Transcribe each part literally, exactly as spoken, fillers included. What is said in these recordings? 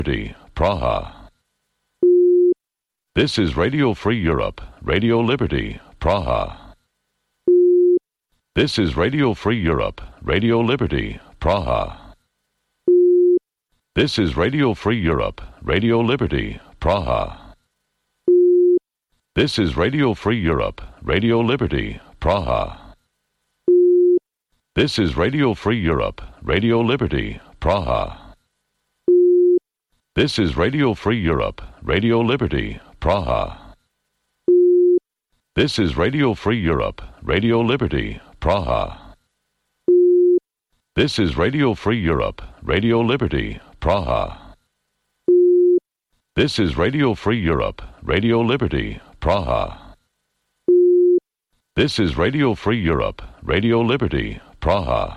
Liberty, Praha. This is Radio Free Europe, Radio Liberty, Praha. This is Radio Free Europe, Radio Liberty, Praha. This is Radio Free Europe, Radio Liberty, Praha. This is Radio Free Europe, Radio Liberty, Praha. This is Radio Free Europe, Radio Liberty, Praha. This is Radio Free Europe, Radio Liberty, Praha. This is Radio Free Europe, Radio Liberty, Praha. This is Radio Free Europe, Radio Liberty, Praha. This is Radio Free Europe, Radio Liberty, Praha. This is Radio Free Europe, Radio Liberty, Praha.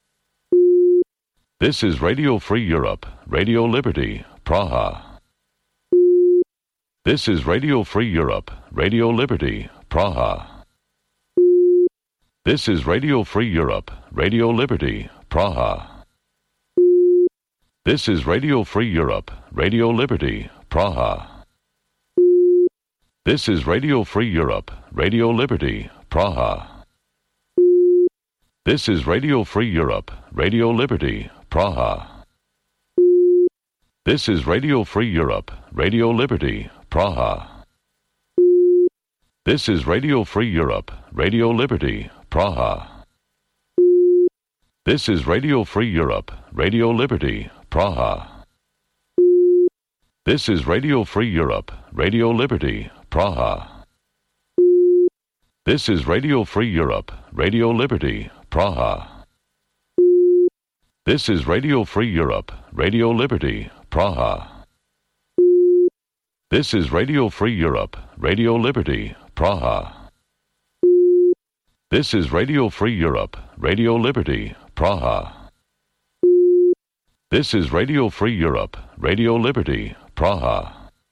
This is Radio Free Europe, Radio Liberty, Praha. This is Radio Free Europe, Radio Liberty, Praha. This is Radio Free Europe, Radio Liberty, Praha. This is Radio Free Europe, Radio Liberty, Praha. This is Radio Free Europe, Radio Liberty, Praha. This is Radio Free Europe, Radio Liberty, Praha. This is Radio Free Europe, Radio Liberty, Praha. This is Radio Free Europe, Radio Liberty, Praha. This is Radio Free Europe, Radio Liberty, Praha. This is Radio Free Europe, Radio Liberty, Praha. This is Radio Free Europe, Radio Liberty, Praha. This is Radio Free Europe, Radio Liberty, Praha. This is Radio Free Europe, Radio Liberty, Praha. This is Radio Free Europe, Radio Liberty, Praha. This is Radio Free Europe, Radio Liberty, Praha.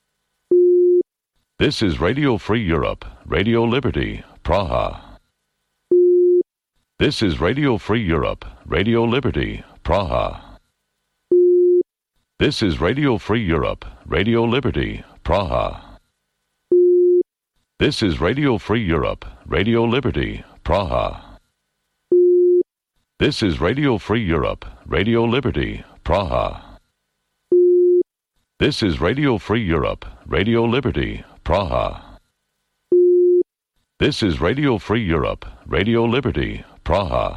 This is Radio Free Europe, Radio Liberty, Praha. This is Radio Free Europe, Radio Liberty, Praha. This is Radio Free Europe, Radio Liberty, Praha. This is Radio Free Europe, Radio Liberty, Praha. This is Radio Free Europe, Radio Liberty, Praha. This is Radio Free Europe, Radio Liberty, Praha. This is Radio Free Europe, Radio Liberty, Praha.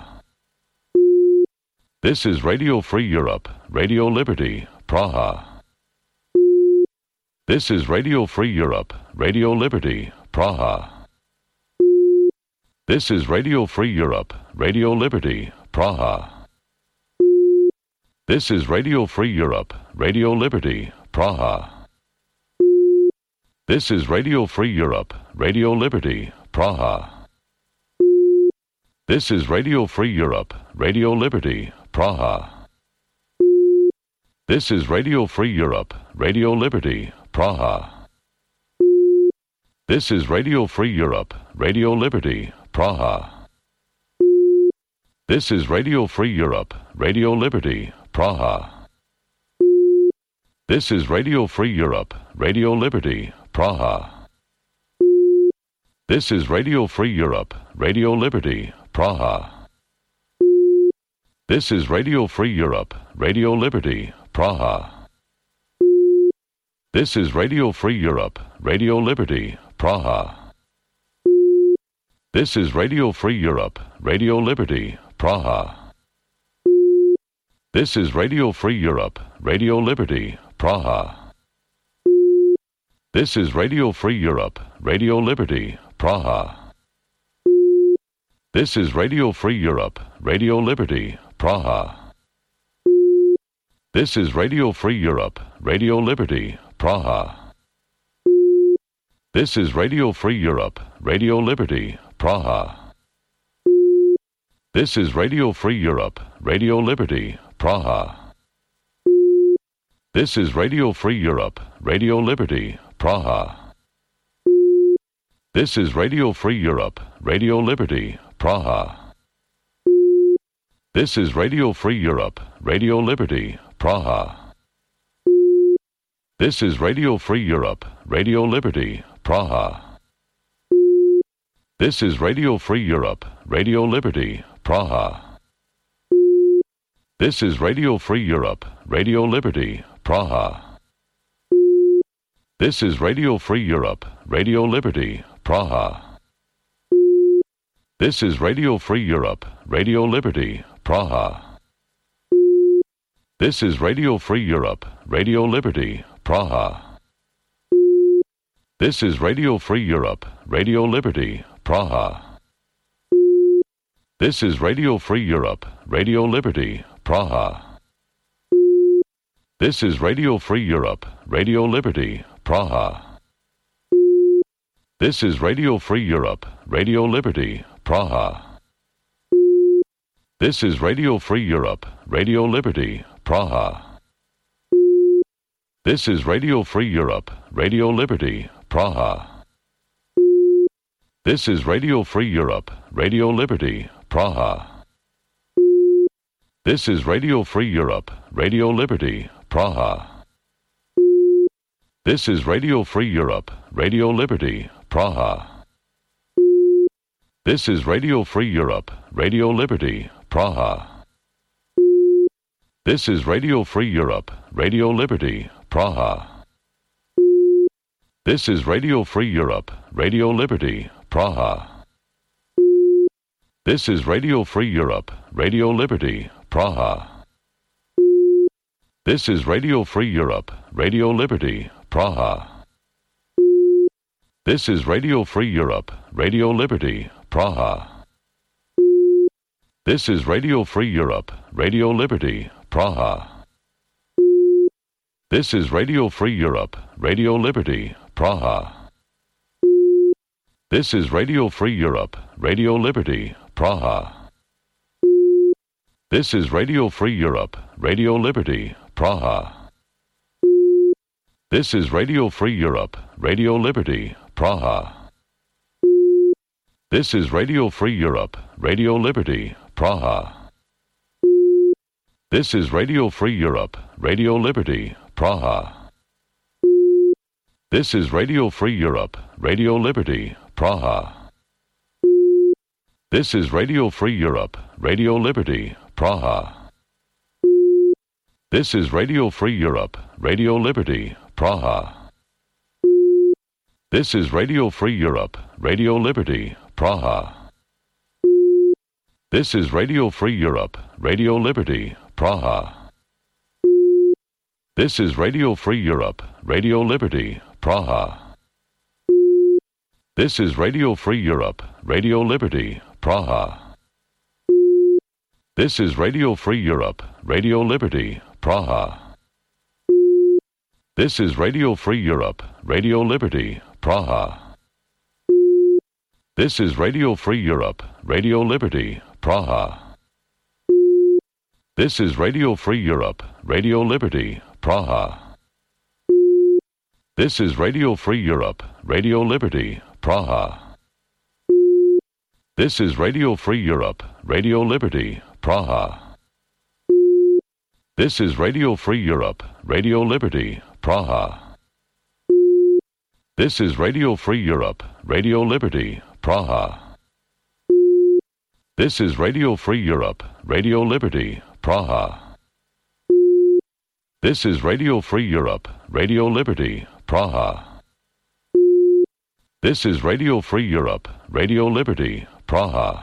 This is Radio Free Europe, Radio Liberty, Praha. This is Radio Free Europe, Radio Liberty, Praha. This is Radio Free Europe, Radio Liberty, Praha. This is Radio Free Europe, Radio Liberty, Praha. This is Radio Free Europe, Radio Liberty, Praha. This is Radio Free Europe, Radio Liberty, Praha. This is Radio Free Europe, Radio Liberty, Praha. This is Radio Free Europe, Radio Liberty, Praha. This is Radio Free Europe, Radio Liberty, Praha. This is Radio Free Europe, Radio Liberty, Praha. This is Radio Free Europe, Radio Liberty, Praha. This is Radio Free Europe, Radio Liberty, Praha. This is Radio Free Europe, Radio Liberty, Praha. This is Radio Free Europe, Radio Liberty, Praha. This is Radio Free Europe, Radio Liberty, Praha. This is Radio Free Europe, Radio Liberty, Praha. This is Radio Free Europe, Radio Liberty, Praha. This is Radio Free Europe, Radio Liberty, Praha. This is Radio Free Europe, Radio Liberty, Praha. This is Radio Free Europe, Radio Liberty, Praha. This is Radio Free Europe, Radio Liberty, Praha. This is Radio Free Europe, Radio Liberty, Praha. This is Radio Free Europe, Radio Liberty, Praha. This is Radio Free Europe, Radio Liberty, Praha. This is Radio Free Europe, Radio Liberty, Praha. This is Radio Free Europe, Radio Liberty, Praha. This is Radio Free Europe, Radio Liberty, Praha. This is Radio Free Europe, Radio Liberty, Praha. This is Radio Free Europe, Radio Liberty, Praha. This is Radio Free Europe, Radio Liberty, Praha. This is Radio Free Europe, Radio Liberty, Praha. This is Radio Free Europe, Radio Liberty, Praha. This is Radio Free Europe, Radio Liberty, Praha. This is Radio Free Europe, Radio Liberty, Praha. This is Radio Free Europe, Radio Liberty, Praha. This is Radio Free Europe, Radio Liberty, Praha. This is Radio Free Europe, Radio Liberty, Praha. This is Radio Free Europe, Radio Liberty, Praha. This is Radio Free Europe, Radio Liberty, Praha. This is Radio Free Europe, Radio Liberty, Praha. This is Radio Free Europe, Radio Liberty, Praha. This is Radio Free Europe, Radio Liberty, Praha. This is Radio Free Europe, Radio Liberty, Praha. This is Radio Free Europe, Radio Liberty, Praha. This is Radio Free Europe, Radio Liberty, Praha. This is Radio Free Europe, Radio Liberty, Praha. This is Radio Free Europe, Radio Liberty, Praha. This is Radio Free Europe, Radio Liberty, Praha. This is Radio Free Europe, Radio Liberty, Praha. This is Radio Free Europe, Radio Liberty, Praha. This is Radio Free Europe, Radio Liberty, Praha. This is Radio Free Europe, Radio Liberty, Praha. This is Radio Free Europe, Radio Liberty, Praha. This is Radio Free Europe, Radio Liberty, Praha. This is Radio Free Europe, Radio Liberty, Praha. This is Radio Free Europe, Radio Liberty, Praha. This is Radio Free Europe, Radio Liberty, Praha. This is Radio Free Europe, Radio Liberty, Praha. This is Radio Free Europe, Radio Liberty, Praha. This is Radio Free Europe, Radio Liberty, Praha. This is Radio Free Europe, Radio Liberty, Praha. This is Radio Free Europe, Radio Liberty, Praha. This is Radio Free Europe, Radio Liberty, Praha. This is Radio Free Europe, Radio Liberty, Praha. This is Radio Free Europe, Radio Liberty, Praha. This is Radio Free Europe, Radio Liberty, Praha. This is Radio Free Europe, Radio Liberty, Praha. This is Radio Free Europe, Radio Liberty, Praha. This is Radio Free Europe, Radio Liberty, Praha.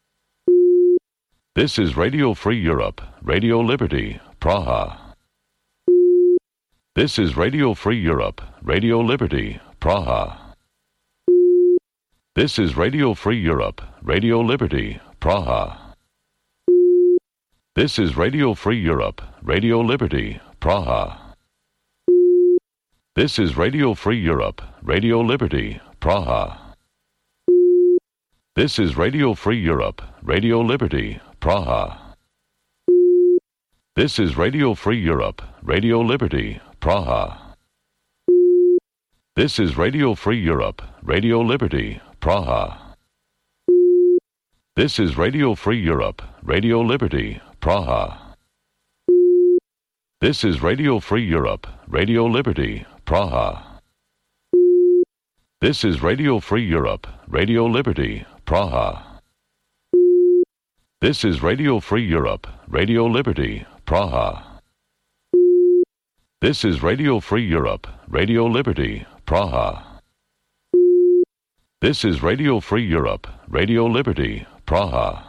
This is Radio Free Europe, Radio Liberty, Praha. This is Radio Free Europe, Radio Liberty, Praha. This is Radio Free Europe, Radio Liberty, Praha. This is Radio Free Europe, Radio Liberty, Praha. This is Radio Free Europe, Radio Liberty, Praha. This is Radio Free Europe, Radio Liberty, Praha. This is Radio Free Europe, Radio Liberty, Praha. This is Radio Free Europe, Radio Liberty, Praha. This is Radio Free Europe, Radio Liberty, Praha. This is Radio Free Europe, Radio Liberty, Praha. This is Radio Free Europe, Radio Liberty, Praha. This is Radio Free Europe, Radio Liberty, Praha. This is Radio Free Europe, Radio Liberty, Praha. This is Radio Free Europe, Radio Liberty, Praha.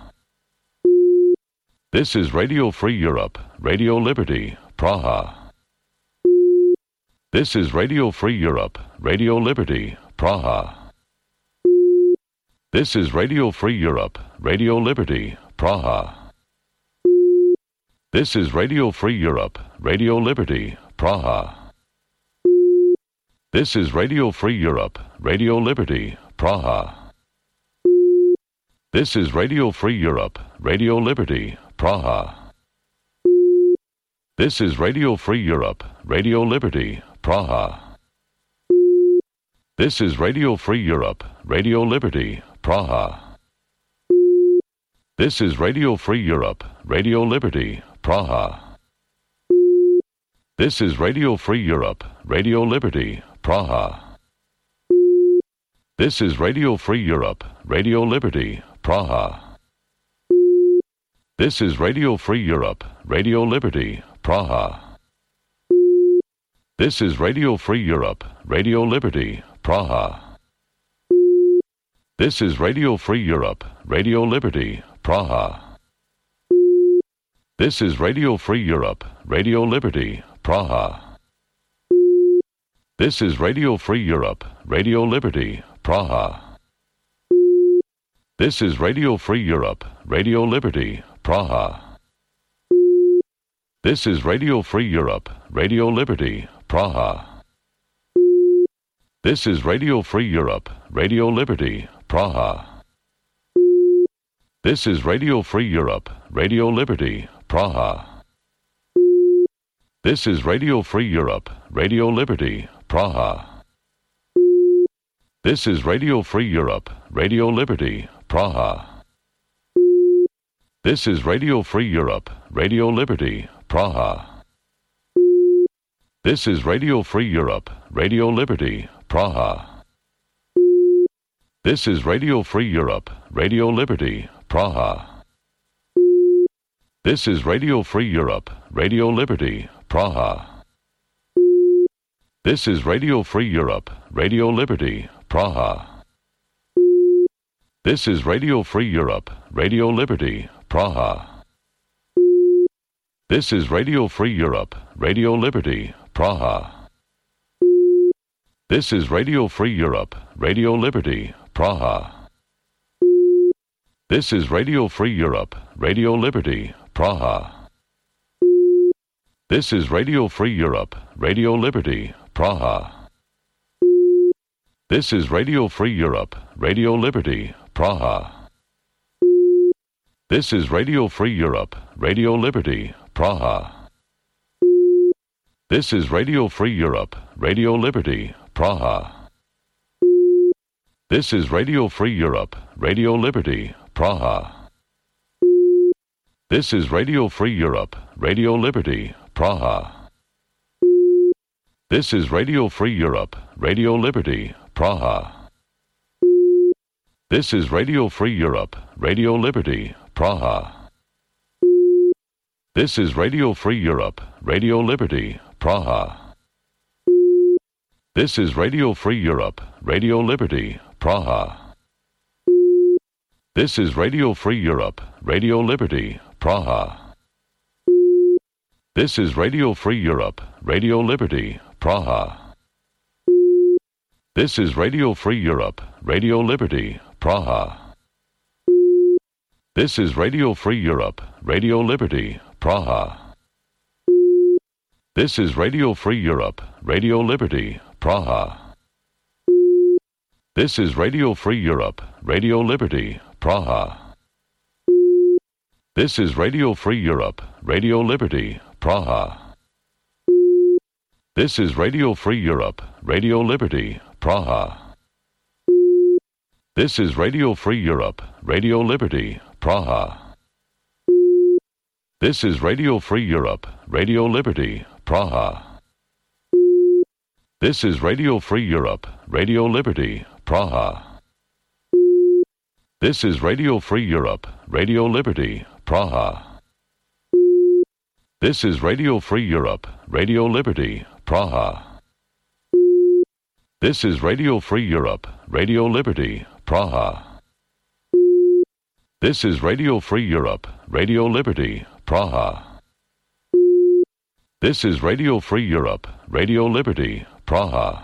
This is Radio Free Europe, Radio Liberty, Praha. This is Radio Free Europe, Radio Liberty, Praha. This is Radio Free Europe, Radio Liberty, Praha. This is Radio Free Europe, Radio Liberty, Praha. This is Radio Free Europe, Radio Liberty, Praha. This is Radio Free Europe, Radio Liberty, Praha. This is Radio Free Europe, Radio Liberty, Praha. This is Radio Free Europe, Radio Liberty, Praha. This is Radio Free Europe, Radio Liberty, Praha. This is Radio Free Europe, Radio Liberty, Praha. This is Radio Free Europe, Radio Liberty, Praha. This is Radio Free Europe, Radio Liberty, Praha. This is Radio Free Europe, Radio Liberty, Praha. This is Radio Free Europe, Radio Liberty, Praha. This is Radio Free Europe, Radio Liberty, Praha. This is Radio Free Europe, Radio Liberty, Praha. This is Radio Free Europe, Radio Liberty, Praha. This is Radio Free Europe, Radio Liberty, Praha. This is Radio Free Europe, Radio Liberty, Praha. This is Radio Free Europe, Radio Liberty, Praha. This is Radio Free Europe, Radio Liberty, Praha. This is Radio Free Europe, Radio Liberty, Praha. This is Radio Free Europe, Radio Liberty, Praha. This is Radio Free Europe, Radio Liberty, Praha. This is Radio Free Europe, Radio Liberty, Praha. This is Radio Free Europe, Radio Liberty, Praha. This is Radio Free Europe, Radio Liberty, Praha. This is Radio Free Europe, Radio Liberty, Praha. This is Radio Free Europe, Radio Liberty, Praha. This is Radio Free Europe, Radio Liberty, Praha. This is Radio Free Europe, Radio Liberty, Praha. This is Radio Free Europe, Radio Liberty, Praha. This is Radio Free Europe, Radio Liberty, Praha. This is Radio Free Europe, Radio Liberty, Praha. This is Radio Free Europe, Radio Liberty, Praha. This is Radio Free Europe, Radio Liberty, Praha. This is Radio Free Europe, Radio Liberty, Praha. This is Radio Free Europe, Radio Liberty, Praha. This is Radio Free Europe, Radio Liberty, Praha. This is Radio Free Europe, Radio Liberty, Praha. This is Radio Free Europe, Radio Liberty, Praha. This is Radio Free Europe, Radio Liberty, Praha. This is Radio Free Europe, Radio Liberty, Praha. This is Radio Free Europe, Radio Liberty, Praha. This is Radio Free Europe, Radio Liberty, Praha. This is Radio Free Europe, Radio Liberty, Praha. This is Radio Free Europe, Radio Liberty, Praha. This is Radio Free Europe, Radio Liberty, Praha. This is Radio Free Europe, Radio Liberty, Praha. This is Radio Free Europe, Radio Liberty, Praha. This is Radio Free Europe, Radio Liberty, Praha. This is Radio Free Europe, Radio Liberty, Praha. This is Radio Free Europe, Radio Liberty, Praha. This is Radio Free Europe, Radio Liberty, Praha. This is Radio Free Europe, Radio Liberty, Praha. This is Radio Free Europe, Radio Liberty, Praha. This is Radio Free Europe, Radio Liberty, Praha.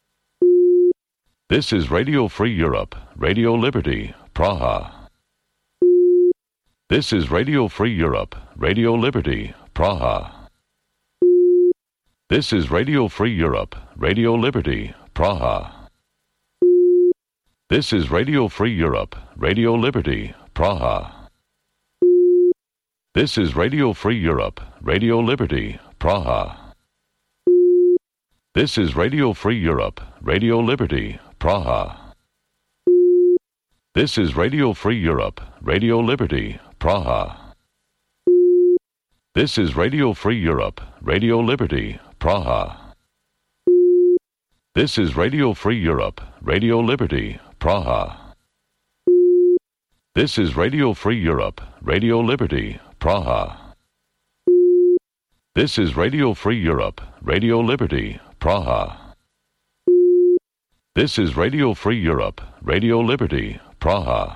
This is Radio Free Europe, Radio Liberty, Praha. This is Radio Free Europe, Radio Liberty, Praha. This is Radio Free Europe, Radio Liberty, Praha. This is Radio Free Europe, Radio Liberty, Praha. This is Radio Free Europe, Radio Liberty, Praha. This is Radio Free Europe, Radio Liberty, Praha. This is Radio Free Europe, Radio Liberty, Praha. This is Radio Free Europe, Radio Liberty, Praha. This is Radio Free Europe, Radio Liberty, Praha. This is Radio Free Europe, Radio Liberty, Praha. This is Radio Free Europe, Radio Liberty, Praha. This is Radio Free Europe, Radio Liberty, Praha.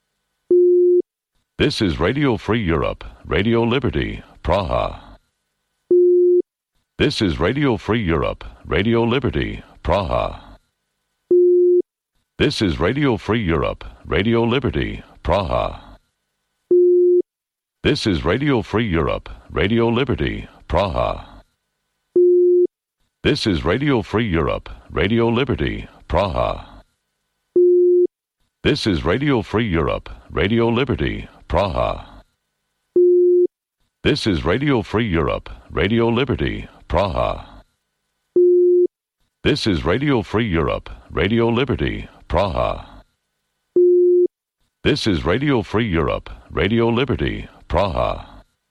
This is Radio Free Europe, Radio Liberty, Praha. This is Radio Free Europe, Radio Liberty, Praha. This is Radio Free Europe, Radio Liberty, Praha. This is Radio Free Europe, Radio Liberty, Praha. This is Radio Free Europe, Radio Liberty, Praha. This is Radio Free Europe, Radio Liberty, Praha. This is Radio Free Europe, Radio Liberty, Praha. This is Radio Free Europe, Radio Liberty, Praha. This is Radio Free Europe, Radio Liberty, Praha.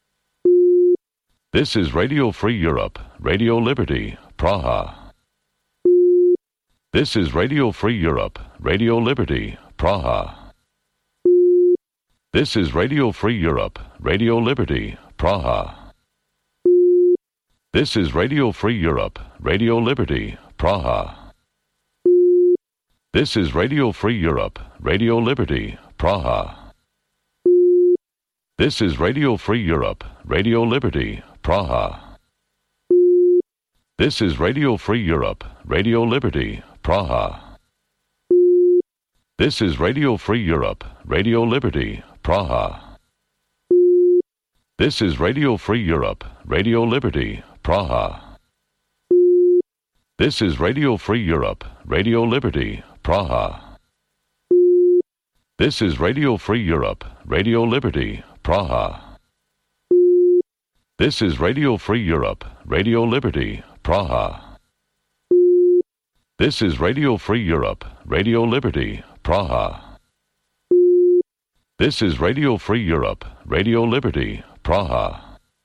This is Radio Free Europe, Radio Liberty, Praha. This is Radio Free Europe, Radio Liberty, Praha. This is Radio Free Europe, Radio Liberty, Praha. This is Radio Free Europe, Radio Liberty, Praha. This is Radio Free Europe, Radio Liberty, Praha. This is Radio Free Europe, Radio Liberty, Praha. This is Radio Free Europe, Radio Liberty, Praha. This is Radio Free Europe, Radio Liberty, Praha. This is Radio Free Europe, Radio Liberty, Praha. This is Radio Free Europe, Radio Liberty, Praha. This is Radio Free Europe, Radio Liberty, Praha. This is Radio Free Europe, Radio Liberty, Praha. This is Radio Free Europe, Radio Liberty, Praha. This is Radio Free Europe, Radio Liberty, Praha.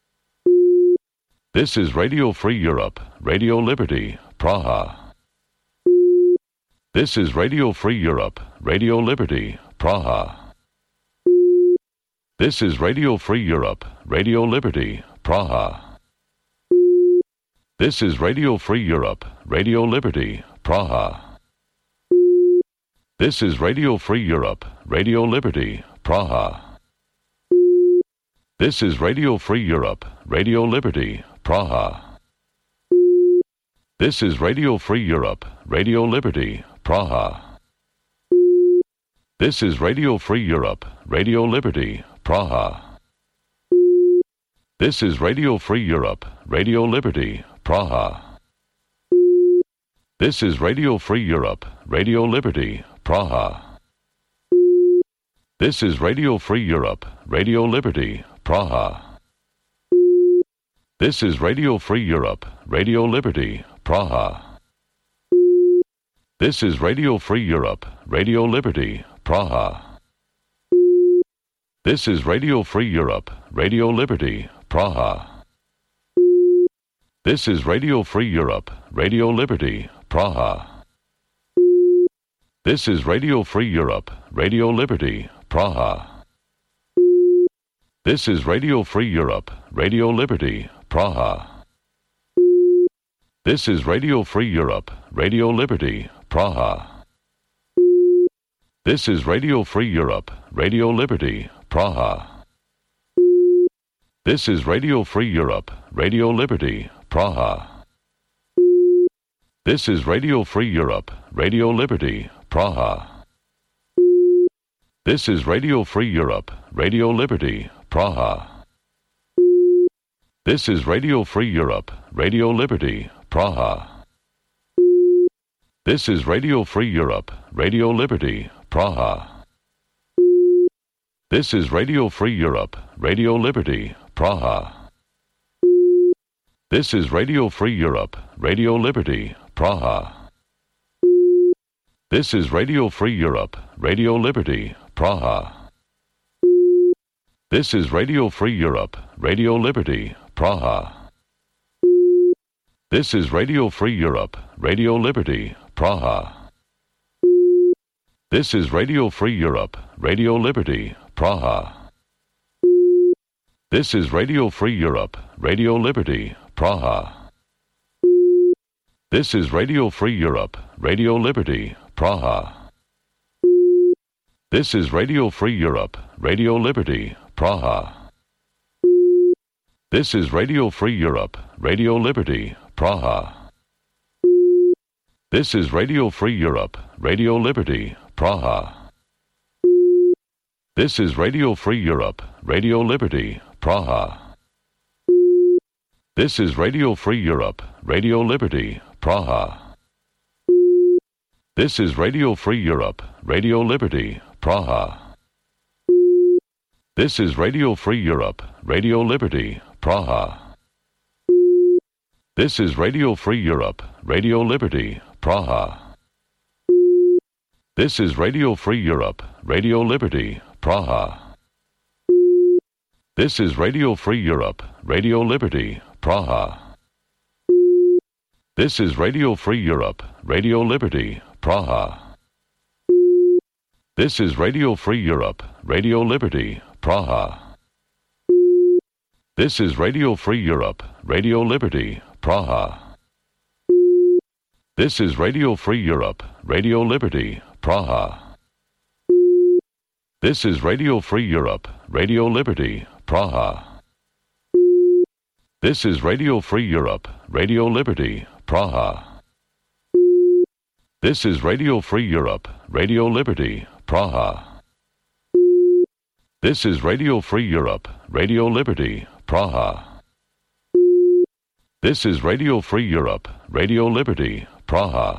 This is Radio Free Europe, Radio Liberty, Praha. This is Radio Free Europe, Radio Liberty, Praha. This is Radio Free Europe, Radio Liberty, Praha. This is Radio Free Europe, Radio Liberty, Praha. This is Radio Free Europe, Radio Liberty, Praha. This is Radio Free Europe, Radio Liberty, Praha. This is Radio Free Europe, Radio Liberty, Praha. This is Radio Free Europe, Radio Liberty, Praha. This is Radio Free Europe, Radio Liberty, Praha. This is Radio Free Europe, Radio Liberty, Praha. This is Radio Free Europe, Radio Liberty, Praha. This is Radio Free Europe, Radio Liberty, Praha. This is Radio Free Europe, Radio Liberty, Praha. This is Radio Free Europe, Radio Liberty, Praha. This is Radio Free Europe, Radio Liberty, Praha. This is Radio Free Europe, Radio Liberty, Praha. This is Radio Free Europe, Radio Liberty, Praha. This is Radio Free Europe, Radio Liberty, Praha. This is Radio Free Europe, Radio Liberty, Praha. This is Radio Free Europe, Radio Liberty, Praha. This is Radio Free Europe, Radio Liberty, Praha. This is Radio Free Europe, Radio Liberty, Praha. This is Radio Free Europe, Radio Liberty, Praha. This is Radio Free Europe, Radio Liberty, Praha. This is Radio Free Europe, Radio Liberty, Praha. This is Radio Free Europe, Radio Liberty, Praha. This is Radio Free Europe, Radio Liberty, Praha. This is Radio Free Europe, Radio Liberty, Praha. This is Radio Free Europe, Radio Liberty, Praha. This is Radio Free Europe, Radio Liberty, Praha. This is Radio Free Europe, Radio Liberty, Praha. This is Radio Free Europe, Radio Liberty, Praha. This is Radio Free Europe, Radio Liberty, Praha. This is Radio Free Europe, Radio Liberty, Praha. This is Radio Free Europe, Radio Liberty, Praha. This is Radio Free Europe, Radio Liberty, Praha. This is Radio Free Europe, Radio Liberty, Praha. This is Radio Free Europe, Radio Liberty, Praha. This is Radio Free Europe, Radio Liberty, Praha. This is Radio Free Europe, Radio Liberty, Praha. This is Radio Free Europe, Radio Liberty, Praha. This is Radio Free Europe, Radio Liberty, Praha. This is Radio Free Europe, Radio Liberty, Praha. This is Radio Free Europe, Radio Liberty, Praha. This is Radio Free Europe, Radio Liberty, Praha. This is Radio Free Europe, Radio Liberty, Praha. This is Radio Free Europe, Radio Liberty, Praha. This is Radio Free Europe, Radio Liberty, Praha. This is Radio Free Europe, Radio Liberty, Praha. This is Radio Free Europe, Radio Liberty, Praha. This is Radio Free Europe, Radio Liberty, Praha.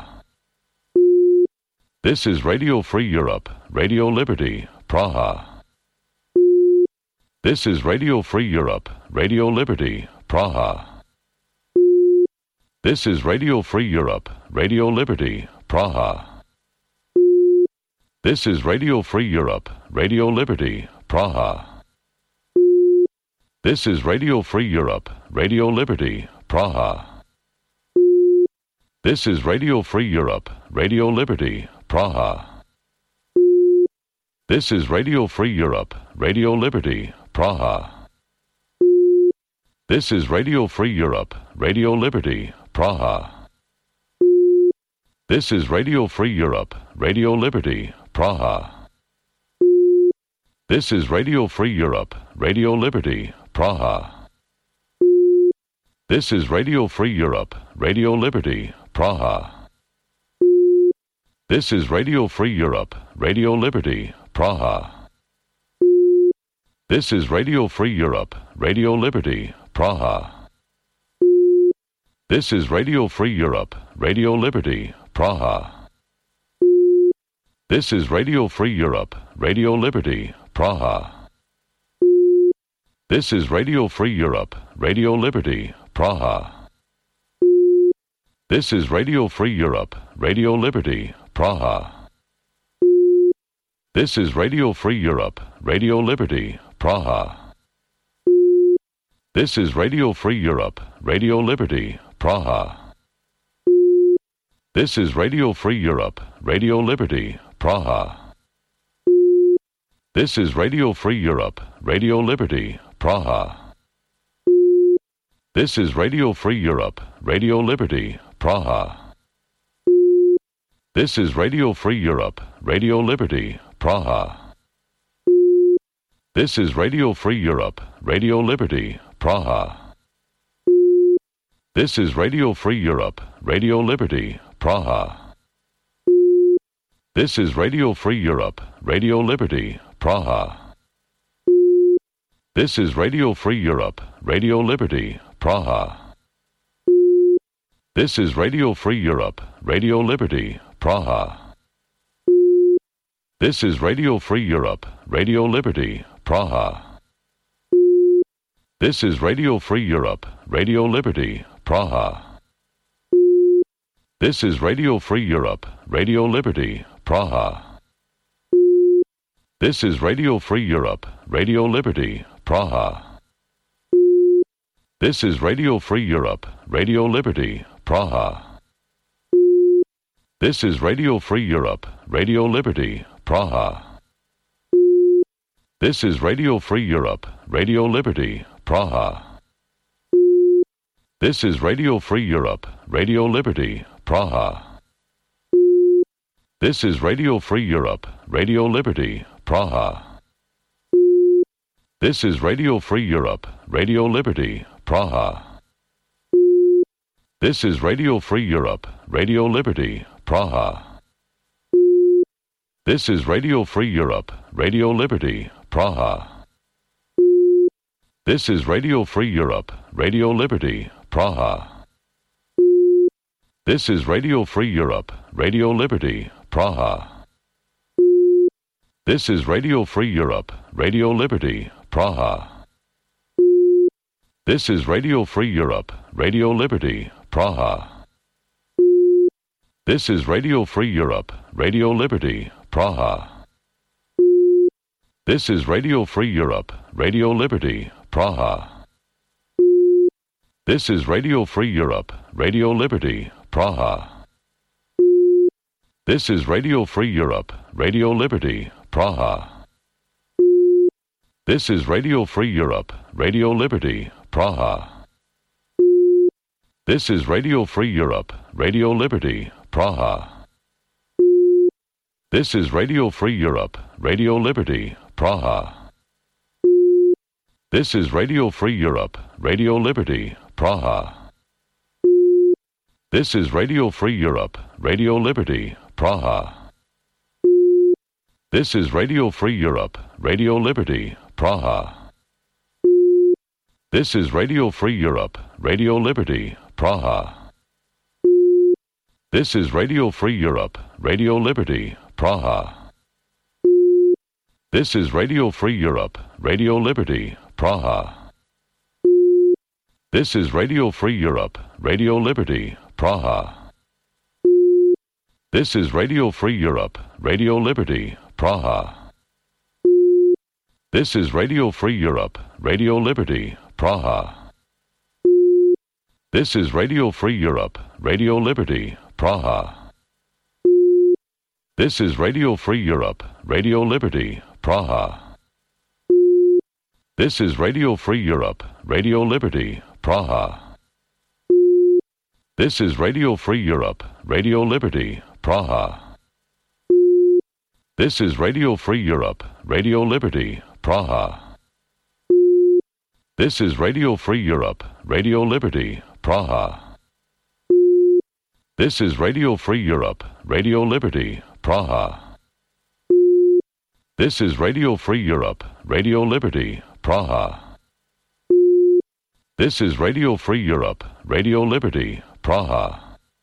This is Radio Free Europe, Radio Liberty, Praha. This is Radio Free Europe, Radio Liberty, Praha. This is Radio Free Europe, Radio Liberty, Praha. This is Radio Free Europe, Radio Liberty, Praha. This is Radio Free Europe, Radio Liberty, Praha. This is Radio Free Europe, Radio Liberty, Praha. This is Radio Free Europe, Radio Liberty, Praha. This is Radio Free Europe, Radio Liberty, Praha. This is Radio Free Europe, Radio Liberty, Praha. This is Radio Free Europe, Radio Liberty, Praha. This is Radio Free Europe, Radio Liberty, Praha. This is Radio Free Europe, Radio Liberty, Praha. This is Radio Free Europe, Radio Liberty, Praha. This is Radio Free Europe, Radio Liberty, Praha. This is Radio Free Europe, Radio Liberty, Praha. This is Radio Free Europe, Radio Liberty, Praha. This is Radio Free Europe, Radio Liberty, Praha. This is Radio Free Europe, Radio Liberty, Praha. This is Radio Free Europe, Radio Liberty, Praha. This is Radio Free Europe, Radio Liberty, Praha. This is Radio Free Europe, Radio Liberty, Praha. This is Radio Free Europe, Radio Liberty, Praha. This is Radio Free Europe, Radio Liberty, Praha. This is Radio Free Europe, Radio Liberty, Praha. This is Radio Free Europe, Radio Liberty, Praha. This is Radio Free Europe, Radio Liberty, Praha. This is Radio Free Europe, Radio Liberty, Praha. This is Radio Free Europe, Radio Liberty, Praha. This is Radio Free Europe, Radio Liberty, Praha. This is Radio Free Europe, Radio Liberty, Praha. This is Radio Free Europe, Radio Liberty, Praha. This is Radio Free Europe, Radio Liberty, Praha. This is Radio Free Europe, Radio Liberty, Praha. This is Radio Free Europe, Radio Liberty, Praha. This is Radio Free Europe, Radio Liberty, Praha. This is Radio Free Europe, Radio Liberty, Praha. This is Radio Free Europe, Radio Liberty, Praha. This is Radio Free Europe, Radio Liberty, Praha. This is Radio Free Europe, Radio Liberty, Praha. This is Radio Free Europe, Radio Liberty, Praha. This is Radio Free Europe, Radio Liberty, Praha. This is Radio Free Europe, Radio Liberty, Praha. This is Radio Free Europe, Radio Liberty, Praha. This is Radio Free Europe, Radio Liberty, Praha. This is Radio Free Europe, Radio Liberty, Praha. This is Radio Free Europe, Radio Liberty, Praha. This is Radio Free Europe, Radio Liberty, Praha. This is Radio Free Europe, Radio Liberty, Praha. This is Radio Free Europe, Radio Liberty, Praha. This is Radio Free Europe, Radio Liberty, Praha. This is Radio Free Europe, Radio Liberty, Praha. This is Radio Free Europe, Radio Liberty, Praha. This is Radio Free Europe, Radio Liberty, Praha. This is Radio Free Europe, Radio Liberty, Praha. This is Radio Free Europe, Radio Liberty, Praha. This is Radio Free Europe, Radio Liberty, Praha. This is Radio Free Europe, Radio Liberty, Praha. This is Radio Free Europe, Radio Liberty, Praha. This is Radio Free Europe, Radio Liberty, Praha. This is Radio Free Europe, Radio Liberty, Praha. This is Radio Free Europe, Radio Liberty, Praha. This is Radio Free Europe, Radio Liberty, Praha. This is Radio Free Europe, Radio Liberty, Praha. This is Radio Free Europe, Radio Liberty, Praha. This is Radio Free Europe, Radio Liberty, Praha. This is Radio Free Europe, Radio Liberty, Praha. This is Radio Free Europe, Radio Liberty, Praha. This is Radio Free Europe, Radio Liberty, Praha. This is Radio Free Europe, Radio Liberty, Praha.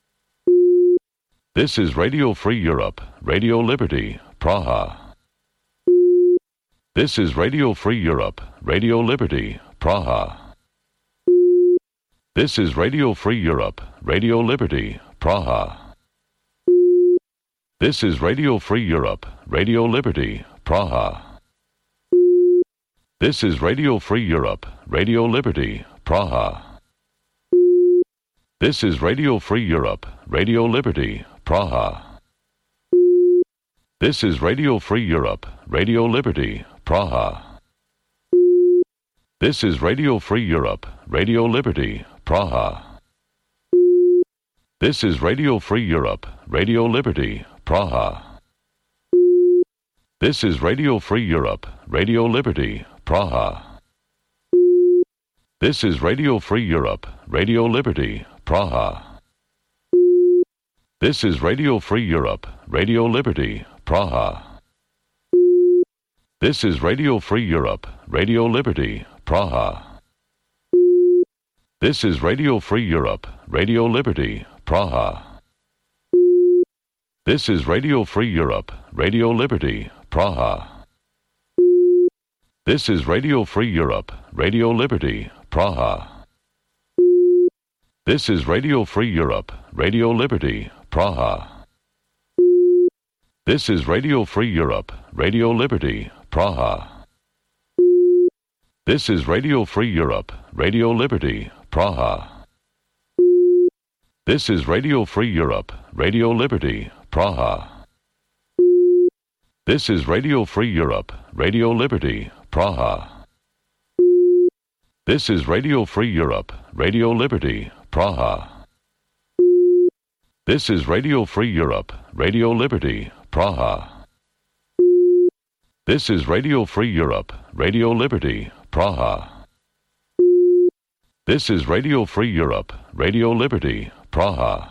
This is Radio Free Europe, Radio Liberty, Praha. This is Radio Free Europe, Radio Liberty, Praha. This is Radio Free Europe, Radio Liberty, Praha. This is Radio Free Europe, Radio Liberty, Praha. This is Radio Free Europe, Radio Liberty, Praha. This is Radio Free Europe, Radio Liberty, Praha. This is Radio Free Europe, Radio Liberty, Praha. This is Radio Free Europe, Radio Liberty, Praha. This is Radio Free Europe, Radio Liberty, Praha. This is Radio Free Europe, Radio Liberty, Praha. This is Radio Free Europe, Radio Liberty, Praha. This is Radio Free Europe, Radio Liberty, Praha. This is Radio Free Europe, Radio Liberty, Praha. This is Radio Free Europe, Radio Liberty, Praha. This is Radio Free Europe, Radio Liberty, Praha. This is Radio Free Europe, Radio Liberty, Praha. This is Radio Free Europe, Radio Liberty, Praha. This is Radio Free Europe, Radio Liberty, Praha. This is Radio Free Europe, Radio Liberty, Praha. This is Radio Free Europe, Radio Liberty, Praha. This is Radio Free Europe, Radio Liberty, Praha. This is Radio Free Europe, Radio Liberty, Praha. This is Radio Free Europe, Radio Liberty, Praha. This is Radio Free Europe, Radio Liberty, Praha. This is Radio Free Europe, Radio Liberty, Praha.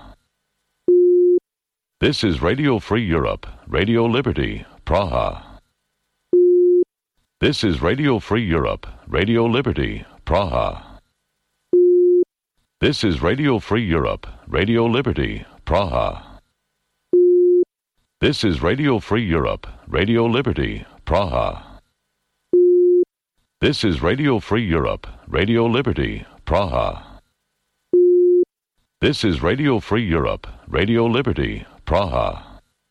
This is Radio Free Europe, Radio Liberty, Praha. This is Radio Free Europe, Radio Liberty, Praha. This is Radio Free Europe, Radio Liberty, Praha. This is Radio Free Europe, Radio Liberty, Praha. This is Radio Free Europe, Radio Liberty, Praha. This is Radio Free Europe, Radio Liberty, Praha.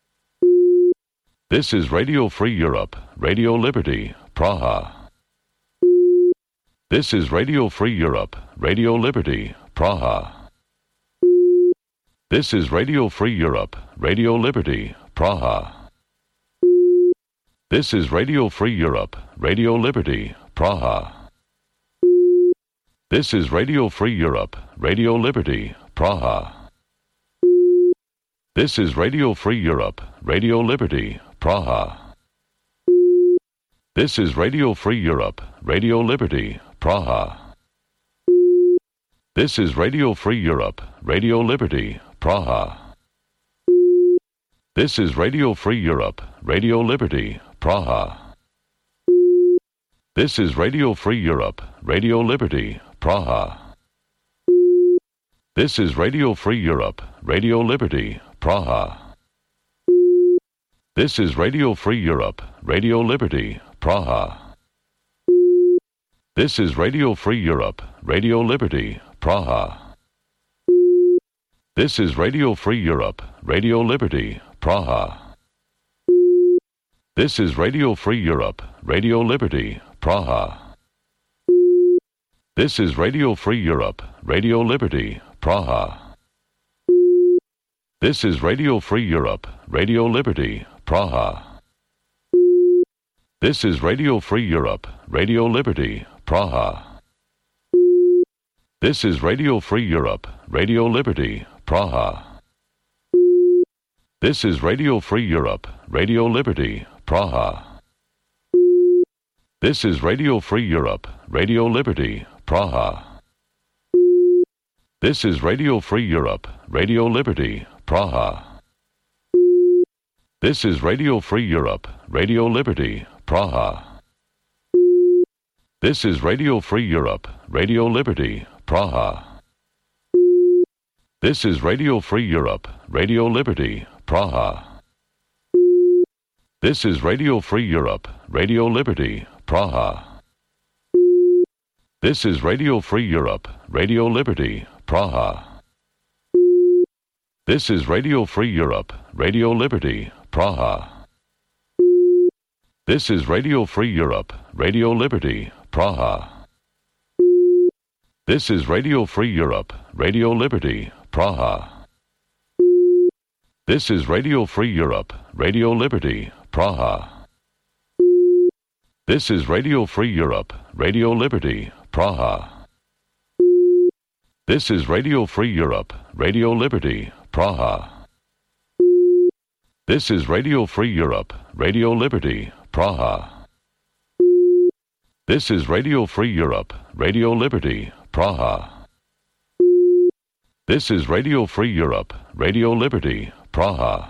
This is Radio Free Europe, Radio Liberty, Praha. This is Radio Free Europe, Radio Liberty, Praha. This is Radio Free Europe, Radio Liberty, Praha. This is Radio Free Europe, Radio Liberty, Praha. This is Radio Free Europe, Radio Liberty, Praha. This is Radio Free Europe, Radio Liberty, Praha. This is Radio Free Europe, Radio Liberty, Praha. This is Radio Free Europe, Radio Liberty, Praha. This is Radio Free Europe, Radio Liberty, Praha. This is Radio Free Europe, Radio Liberty, Praha. This is Radio Free Europe, Radio Liberty, Praha. This is Radio Free Europe, Radio Liberty, Praha. This is Radio Free Europe, Radio Liberty, Praha. This is Radio Free Europe, Radio Liberty, Praha. This is Radio Free Europe, Radio Liberty, Praha. This is Radio Free Europe, Radio Liberty, Praha. This is Radio Free Europe, Radio Liberty, Praha. This is Radio Free Europe, Radio Liberty, Praha. This is Radio Free Europe, Radio Liberty, Praha. This is Radio Free Europe, Radio Liberty, Praha. This is Radio Free Europe, Radio Liberty, Praha. This is Radio Free Europe, Radio Liberty, Praha. This is Radio Free Europe, Radio Liberty, Praha. This is Radio Free Europe, Radio Liberty, Praha. This is Radio Free Europe, Radio Liberty, Praha. This is Radio Free Europe, Radio Liberty, Praha. This is Radio Free Europe, Radio Liberty, Praha. This is Radio Free Europe, Radio Liberty, Praha. This is Radio Free Europe, Radio Liberty, Praha. This is Radio Free Europe, Radio Liberty, Praha. This is Radio Free Europe, Radio Liberty, Praha. This is Radio Free Europe, Radio Liberty, Praha. This is Radio Free Europe, Radio Liberty, Praha. This is Radio Free Europe, Radio Liberty, Praha. This is Radio Free Europe, Radio Liberty, Praha. This is Radio Free Europe, Radio Liberty, Praha.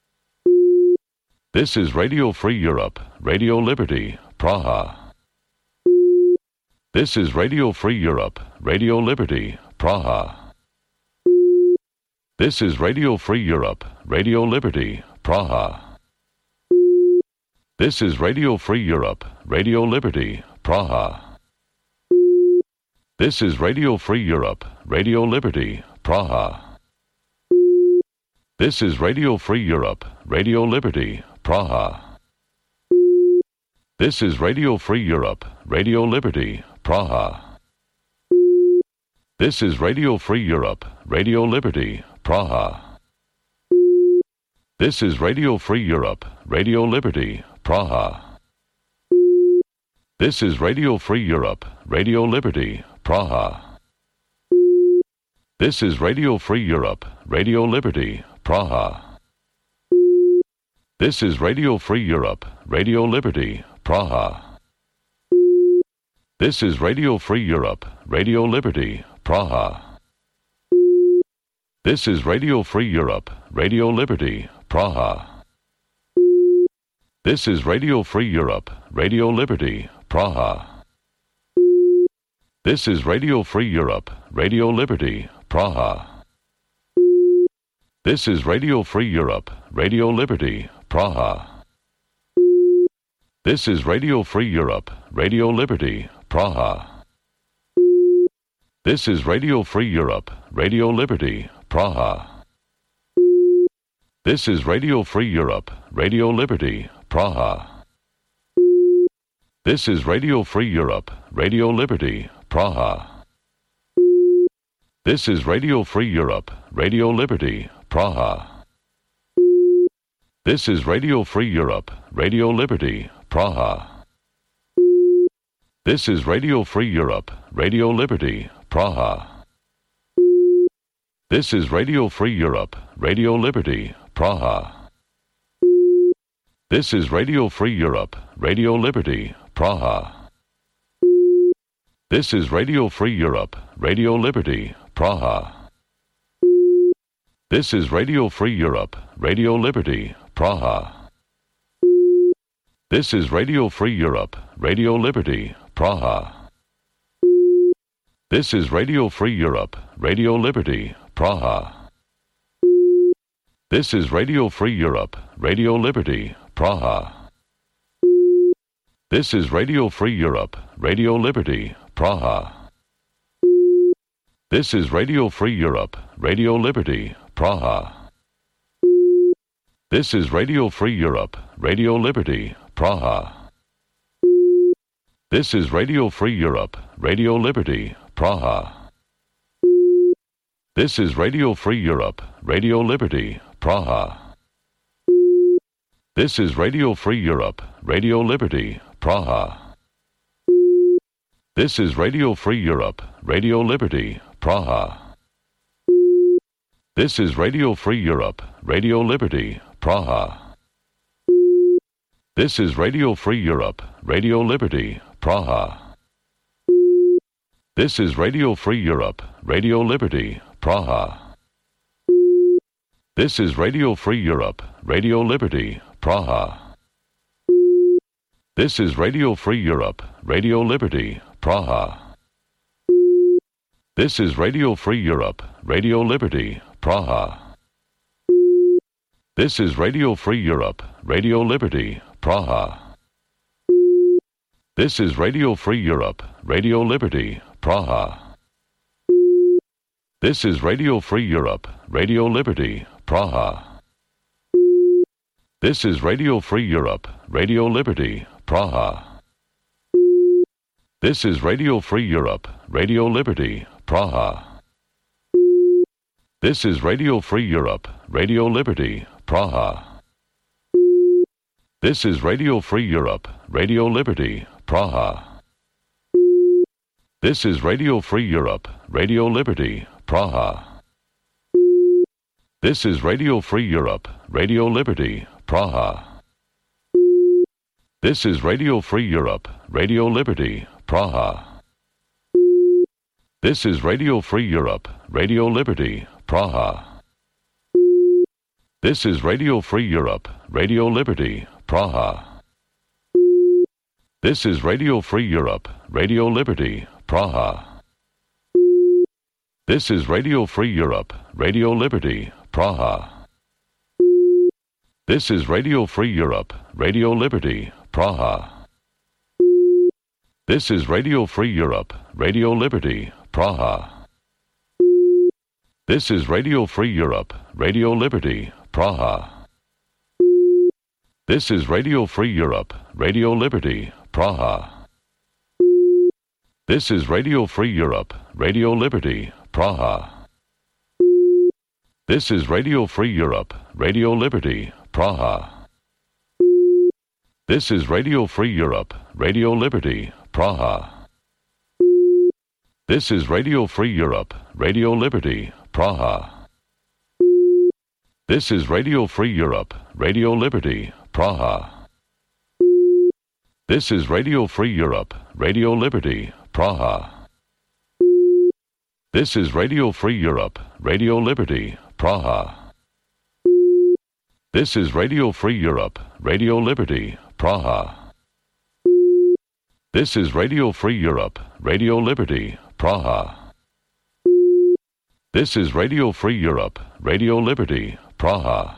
This is Radio Free Europe, Radio Liberty, Praha. This is Radio Free Europe, Radio Liberty, Praha. This is Radio Free Europe, Radio Liberty, Praha. This is Radio Free Europe, Radio Liberty, Praha. This is Radio Free Europe, Radio Liberty, Praha. This is Radio Free Europe, Radio Liberty, Praha. This is Radio Free Europe, Radio Liberty, Praha. This is Radio Free Europe, Radio Liberty, Praha. This is Radio Free Europe, Radio Liberty, Praha. This is Radio Free Europe, Radio Liberty, Praha. This is Radio Free Europe, Radio Liberty, Praha. This is Radio Free Europe, Radio Liberty, Praha. This is Radio Free Europe, Radio Liberty, Praha. This is Radio Free Europe, Radio Liberty, Praha. This is Radio Free Europe, Radio Liberty, Praha. This is Radio Free Europe, Radio Liberty, Praha. This is Radio Free Europe, Radio Liberty, Praha. This is Radio Free Europe, Radio Liberty, Praha. This is Radio Free Europe, Radio Liberty, Praha. This is Radio Free Europe, Radio Liberty, Praha. This is Radio Free Europe, Radio Liberty, Praha. This is Radio Free Europe, Radio Liberty, Praha. This is Radio Free Europe, Radio Liberty, Praha. This is Radio Free Europe, Radio Liberty, Praha. This is Radio Free Europe, Radio Liberty, Praha. This is Radio Free Europe, Radio Liberty, Praha. This is Radio Free Europe, Radio Liberty, Praha. This is Radio Free Europe, Radio Liberty, Praha. This is Radio Free Europe, Radio Liberty, Praha. This is Radio Free Europe, Radio Liberty, Praha. This is Radio Free Europe, Radio Liberty, Praha. This is Radio Free Europe, Radio Liberty, Praha. This is Radio Free Europe, Radio Liberty, Praha. This is Radio Free Europe, Radio Liberty, Praha. This is Radio Free Europe, Radio Liberty, Praha. This is Radio Free Europe, Radio Liberty, Praha. This is Radio Free Europe, Radio Liberty, Praha. This is Radio Free Europe, Radio Liberty, Praha. This is Radio Free Europe, Radio Liberty, Praha. This is Radio Free Europe, Radio Liberty, Praha. This is Radio Free Europe, Radio Liberty, Praha. This is Radio Free Europe, Radio Liberty, Praha. This is Radio Free Europe, Radio Liberty, Praha. This is Radio Free Europe, Radio Liberty, Praha. This is Radio Free Europe, Radio Liberty, Praha. This is Radio Free Europe, Radio Liberty, Praha. This is Radio Free Europe, Radio Liberty, Praha. This is Radio Free Europe, Radio Liberty, Praha. This is Radio Free Europe, Radio Liberty, Praha. This is Radio Free Europe, Radio Liberty, Praha. This is Radio Free Europe, Radio Liberty, Praha. This is Radio Free Europe, Radio Liberty, Praha. This is Radio Free Europe, Radio Liberty, Praha. This is Radio Free Europe, Radio Liberty, Praha. This is Radio Free Europe, Radio Liberty, Praha. This is Radio Free Europe, Radio Liberty, Praha. This is Radio Free Europe, Radio Liberty, Praha. This is Radio Free Europe, Radio Liberty, Praha. This is Radio Free Europe, Radio Liberty, Praha. This is Radio Free Europe, Radio Liberty, Praha. This is Radio Free Europe, Radio Liberty, Praha. This is Radio Free Europe, Radio Liberty, Praha. This is Radio Free Europe, Radio Liberty, Praha. This is Radio Free Europe, Radio Liberty, Praha. This is Radio Free Europe, Radio Liberty, Praha. This is Radio Free Europe, Radio Liberty, Praha. This is Radio Free Europe, Radio Liberty, Praha. This is Radio Free Europe, Radio Liberty, Praha. This is Radio Free Europe, Radio Liberty, Praha. This is Radio Free Europe, Radio Liberty, Praha. This is Radio Free Europe, Radio Liberty, Praha. This is Radio Free Europe, Radio Liberty, Praha.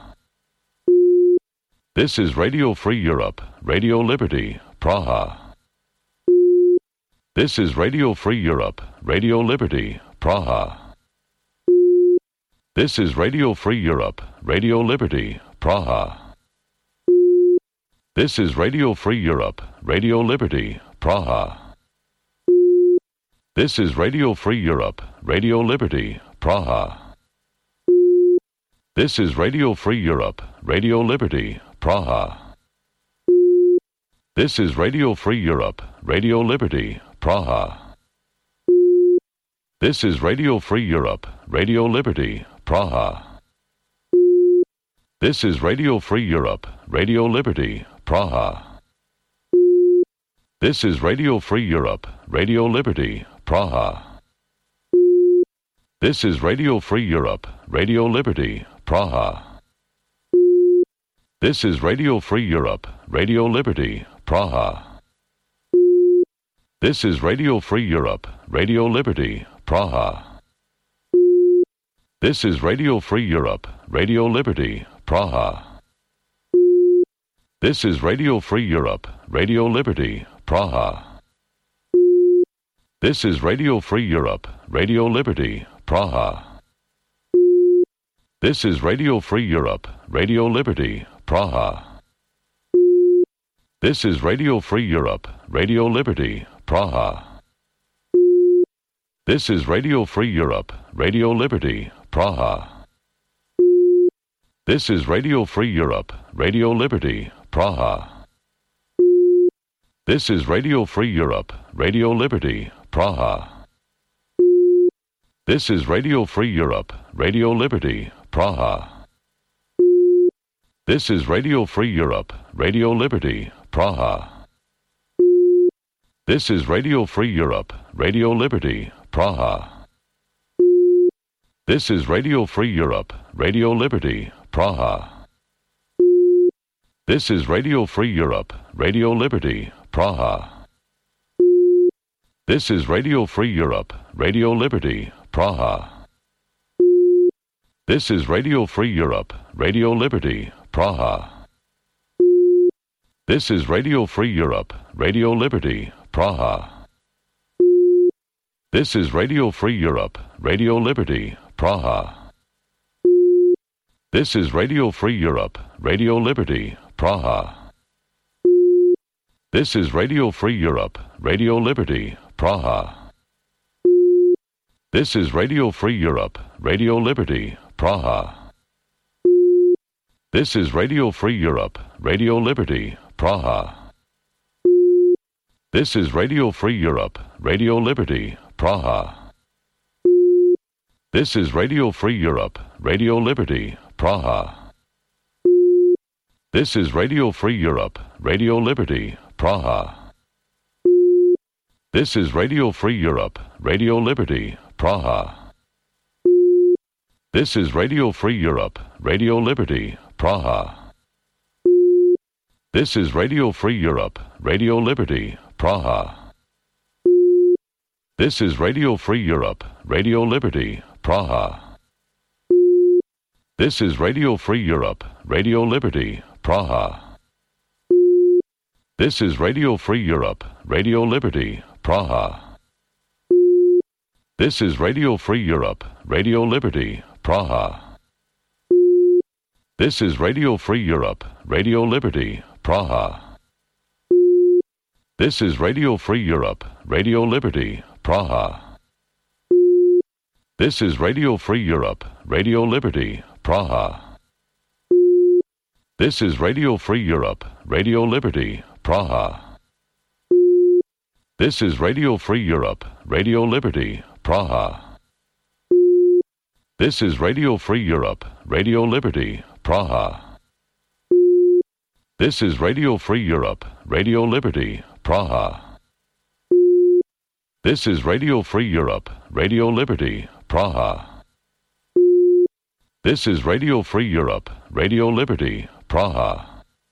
This is Radio Free Europe, Radio Liberty, Praha. This is Radio Free Europe, Radio Liberty, Praha. This is Radio Free Europe, Radio Liberty, Praha. This is Radio Free Europe, Radio Liberty, Praha. This is Radio Free Europe, Radio Liberty, Praha. This is Radio Free Europe, Radio Liberty, Praha. This is Radio Free Europe, Radio Liberty, Praha. This is Radio Free Europe, Radio Liberty, Praha. This is Radio Free Europe, Radio Liberty, Praha. This is Radio Free Europe, Radio Liberty, Praha. This is Radio Free Europe, Radio Liberty, Praha. This is Radio Free Europe, Radio Liberty, Praha. This is Radio Free Europe, Radio Liberty, Praha. This is Radio Free Europe, Radio Liberty, Praha. This is Radio Free Europe, Radio Liberty, Praha. This is Radio Free Europe, Radio Liberty, Praha. This is Radio Free Europe, Radio Liberty, Praha. This is Radio Free Europe, Radio Liberty, Praha. This is Radio Free Europe, Radio Liberty, Praha. This is Radio Free Europe, Radio Liberty, Praha. This is Radio Free Europe, Radio Liberty, Praha. This is Radio Free Europe, Radio Liberty, Praha. This is Radio Free Europe, Radio Liberty, Praha. This is Radio Free Europe, Radio Liberty, Praha. This is Radio Free Europe, Radio Liberty, Praha. This is Radio Free Europe, Radio Liberty, Praha. This is Radio Free Europe, Radio Liberty, Praha. This is Radio Free Europe, Radio Liberty, Praha. This is Radio Free Europe, Radio Liberty, Praha. This is Radio Free Europe, Radio Liberty, Praha. This is Radio Free Europe, Radio Liberty, Praha. This is Radio Free Europe, Radio Liberty, Praha. This is Radio Free Europe, Radio Liberty, Praha. This is Radio Free Europe, Radio Liberty, Praha. This is Radio Free Europe, Radio Liberty, Praha. This is Radio Free Europe, Radio Liberty, Praha. This is Radio Free Europe, Radio Liberty, Praha. This is Radio Free Europe, Radio Liberty, Praha. This is Radio Free Europe, Radio Liberty, Praha. This is Radio Free Europe, Radio Liberty, Praha. This is Radio Free Europe, Radio Liberty, Praha. This is Radio Free Europe, Radio Liberty, Praha. This is Radio Free Europe, Radio Liberty, Praha. This is Radio Free Europe, Radio Liberty, Praha. This is Radio Free Europe, Radio Liberty, Praha. This is Radio Free Europe, Radio Liberty, Praha. This is Radio Free Europe, Radio Liberty, Praha. This is Radio Free Europe, Radio Liberty, Praha. This is Radio Free Europe, Radio Liberty, Praha. This is Radio Free Europe, Radio Liberty, Praha. This is Radio Free Europe, Radio Liberty, Praha. This is Radio Free Europe, Radio Liberty, Praha. This is Radio Free Europe, Radio Liberty, Praha.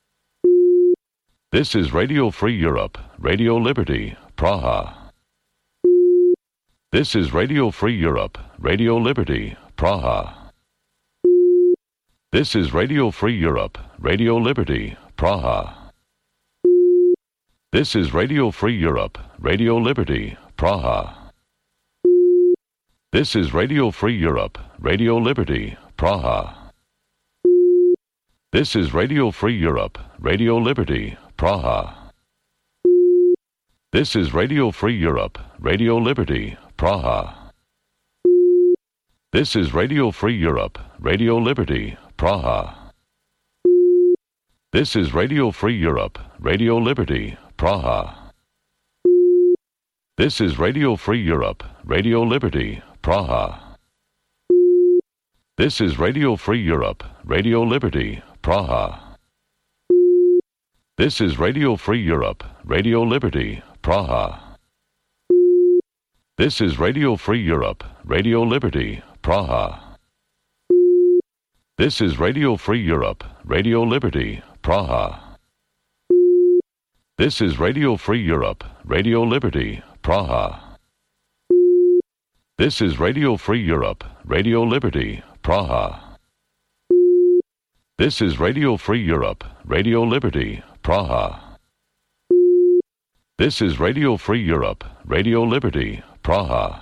This is Radio Free Europe, Radio Liberty, Praha. This is Radio Free Europe, Radio Liberty, Praha. This is Radio Free Europe, Radio Liberty, Praha. This is Radio Free Europe, Radio Liberty, Praha. This is Radio Free Europe, Radio Liberty, Praha. This is Radio Free Europe, Radio Liberty, Praha. This is Radio Free Europe, Radio Liberty, Praha. This is Radio Free Europe, Radio Liberty, Praha. This is Radio Free Europe, Radio Liberty, Praha. This is Radio Free Europe, Radio Liberty, Praha. This is Radio Free Europe, Radio Liberty, Praha. This is Radio Free Europe, Radio Liberty, Praha. This is Radio Free Europe, Radio Liberty, Praha. This is Radio Free Europe, Radio Liberty, Praha. This is Radio Free Europe, Radio Liberty, Praha. This is Radio Free Europe, Radio Liberty, Praha. This is Radio Free Europe, Radio Liberty, Praha. This is Radio Free Europe, Radio Liberty, Praha.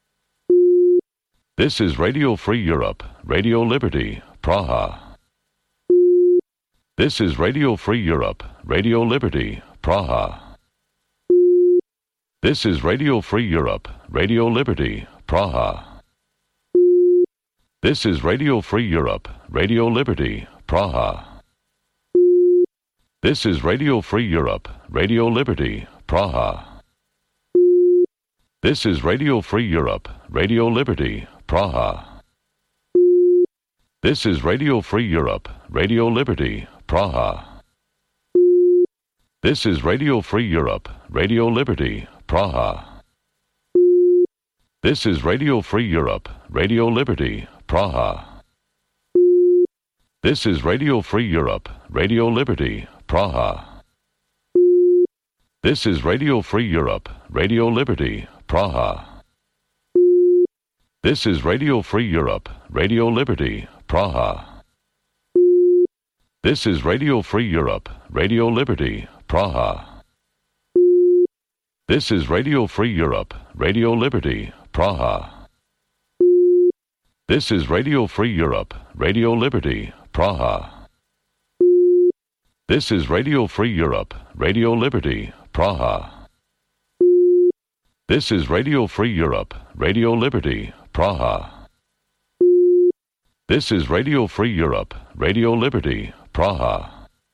This is Radio Free Europe, Radio Liberty, Praha. This is Radio Free Europe, Radio Liberty, Praha. This is Radio Free Europe, Radio Liberty, Praha. This is Radio Free Europe, Radio Liberty, Praha. This is Radio Free Europe, Radio Liberty, Praha. This is Radio Free Europe, Radio Liberty, Praha. This is Radio Free Europe, Radio Liberty, Praha. This is Radio Free Europe, Radio Liberty, Praha. This is Radio Free Europe, Radio Liberty, Praha. This is Radio Free Europe, Radio Liberty, Praha. This is Radio Free Europe, Radio Liberty, Praha. This is Radio Free Europe, Radio Liberty, Praha. This is Radio Free Europe, Radio Liberty, Praha. This is Radio Free Europe, Radio Liberty, Praha. This is Radio Free Europe, Radio Liberty, Praha. This is Radio Free Europe, Radio Liberty, Praha. This is Radio Free Europe, Radio Liberty, Praha. This is Radio Free Europe, Radio Liberty, Praha.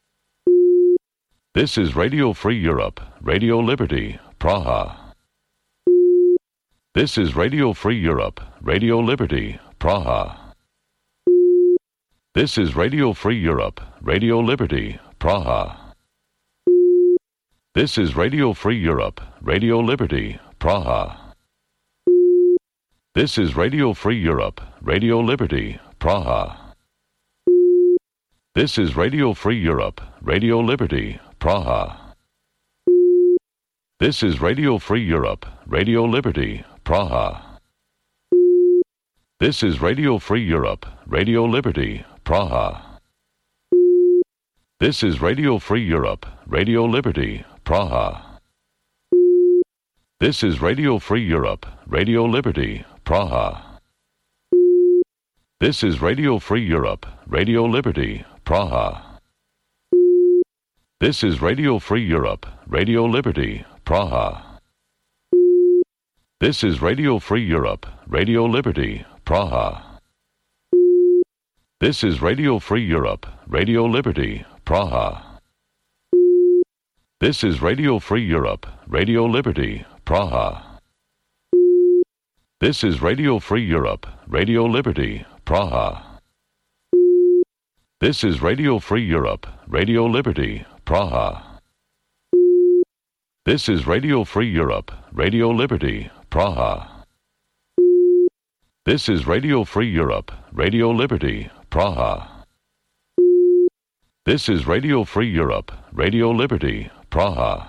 This is Radio Free Europe, Radio Liberty, Praha. This is Radio Free Europe, Radio Liberty, Praha. This is Radio Free Europe, Radio Liberty, Praha. This is Radio Free Europe, Radio Liberty, Praha. This is Radio Free Europe, Radio Liberty, Praha. This is Radio Free Europe, Radio Liberty, Praha. This is Radio Free Europe, Radio Liberty, Praha. This is Radio Free Europe, Radio Liberty, Praha. This is Radio Free Europe, Radio Liberty, Praha. This is Radio Free Europe, Radio Liberty, Praha. This is Radio Free Europe, Radio Liberty, Praha. This is Radio Free Europe, Radio Liberty, Praha. This is Radio Free Europe, Radio Liberty, Praha. This is Radio Free Europe, Radio Liberty, Praha. This is Radio Free Europe, Radio Liberty, Praha. This is Radio Free Europe, Radio Liberty, Praha. This is Radio Free Europe, Radio Liberty, Praha. This is Radio Free Europe, Radio Liberty, Praha. This is Radio Free Europe, Radio Liberty, Praha. This is Radio Free Europe, Radio Liberty, Praha.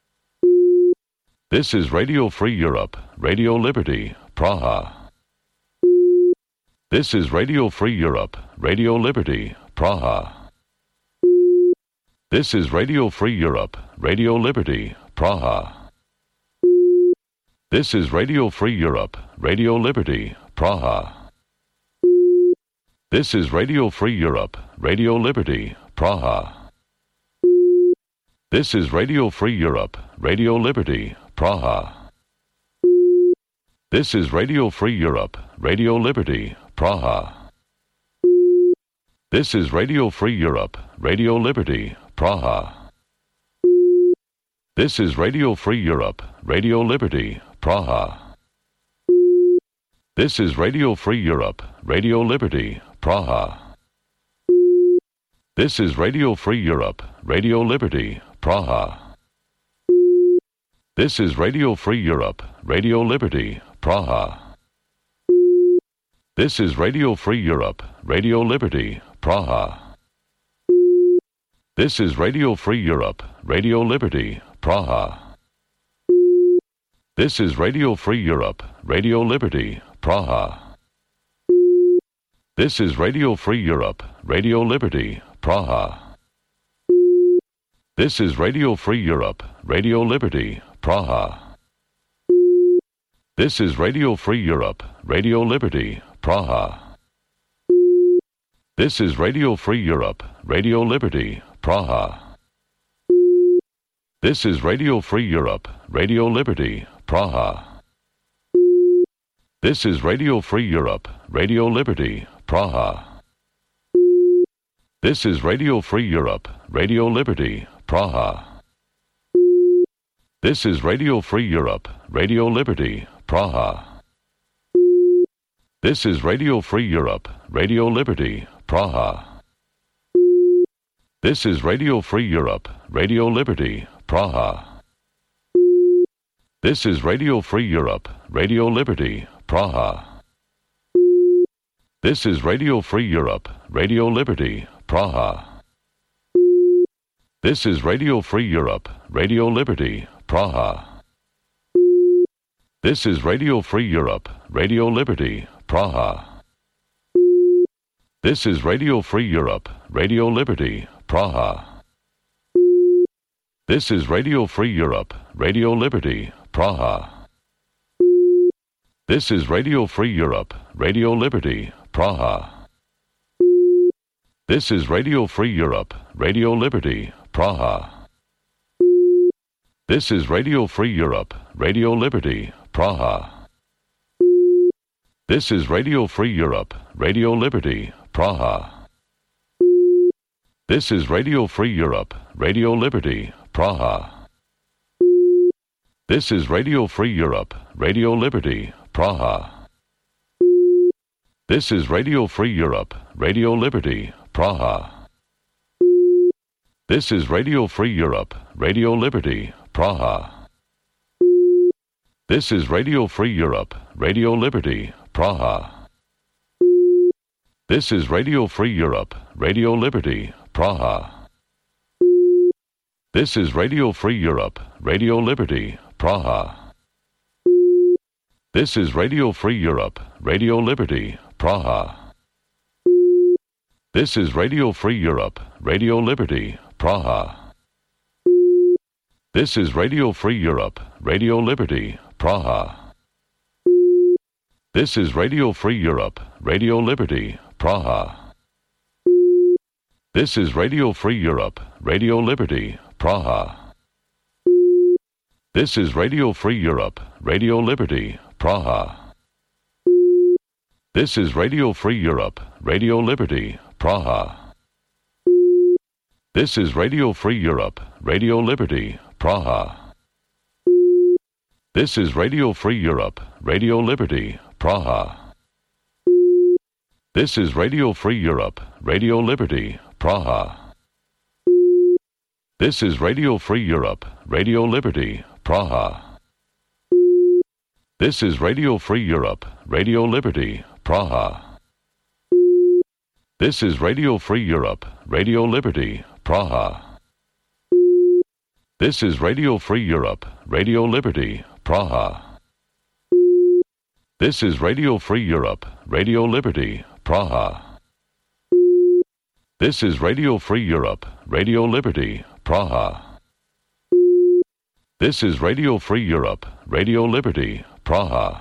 This is Radio Free Europe, Radio Liberty, Praha. This is Radio Free Europe, Radio Liberty, Praha. This is Radio Free Europe, Radio Liberty, Praha. This is Radio Free Europe, Radio Liberty, Praha. This is Radio Free Europe, Radio Liberty, Praha. This is Radio Free Europe, Radio Liberty, Praha. This is Radio Free Europe, Radio Liberty, Praha. This is Radio Free Europe, Radio Liberty, Praha. This is Radio Free Europe, Radio Liberty, Praha. This is Radio Free Europe, Radio Liberty, Praha. This is Radio Free Europe, Radio Liberty, Praha. This is Radio Free Europe, Radio Liberty, Praha. This is Radio Free Europe, Radio Liberty, Praha. This is Radio Free Europe, Radio Liberty, Praha. This is Radio Free Europe, Radio Liberty, Praha. This is Radio Free Europe, Radio Liberty, Praha. This is Radio Free Europe, Radio Liberty, Praha. This is Radio Free Europe, Radio Liberty, Praha. This is Radio Free Europe, Radio Liberty, Praha. This is Radio Free Europe, Radio Liberty, Praha. This is Radio Free Europe, Radio Liberty, Praha. This is Radio Free Europe, Radio Liberty, Praha. This is Radio Free Europe, Radio Liberty, Praha. This is Radio Free Europe, Radio Liberty, Praha. This is Radio Free Europe, Radio Liberty, Praha. This is Radio Free Europe, Radio Liberty, Praha. This is Radio Free Europe, Radio Liberty, Praha. This is Radio Free Europe, Radio Liberty, Praha. This is Radio Free Europe, Radio Liberty, Praha. This is Radio Free Europe, Radio Liberty, Praha. This is Radio Free Europe, Radio Liberty, Praha. This is Radio Free Europe, Radio Liberty, Praha. This is Radio Free Europe, Radio Liberty, Praha. This is Radio Free Europe, Radio Liberty, Praha. This is Radio Free Europe, Radio Liberty, Praha. This is Radio Free Europe, Radio Liberty, Praha. This is Radio Free Europe, Radio Liberty, Praha. This is Radio Free Europe, Radio Liberty, Praha. This is Radio Free Europe, Radio Liberty, Praha. This is Radio Free Europe, Radio Liberty, Praha. This is Radio Free Europe, Radio Liberty, Praha. This is Radio Free Europe, Radio Liberty, Praha. This is Radio Free Europe, Radio Liberty, Praha. This is Radio Free Europe, Radio Liberty, Praha. This is Radio Free Europe, Radio Liberty, Praha. This is Radio Free Europe, Radio Liberty, Praha. This is Radio Free Europe, Radio Liberty, Praha. This is Radio Free Europe, Radio Liberty, Praha. This is Radio Free Europe, Radio Liberty, Praha. This is Radio Free Europe, Radio Liberty, Praha. This is Radio Free Europe, Radio Liberty, Praha. This is Radio Free Europe, Radio Liberty, Praha. This is Radio Free Europe, Radio Liberty, Praha. This is Radio Free Europe, Radio Liberty, Praha. This is Radio Free Europe, Radio Liberty, Praha. This is Radio Free Europe, Radio Liberty, Praha. This is Radio Free Europe, Radio Liberty, Praha. This is Radio Free Europe, Radio Liberty, Praha. This is Radio Free Europe, Radio Liberty, Praha.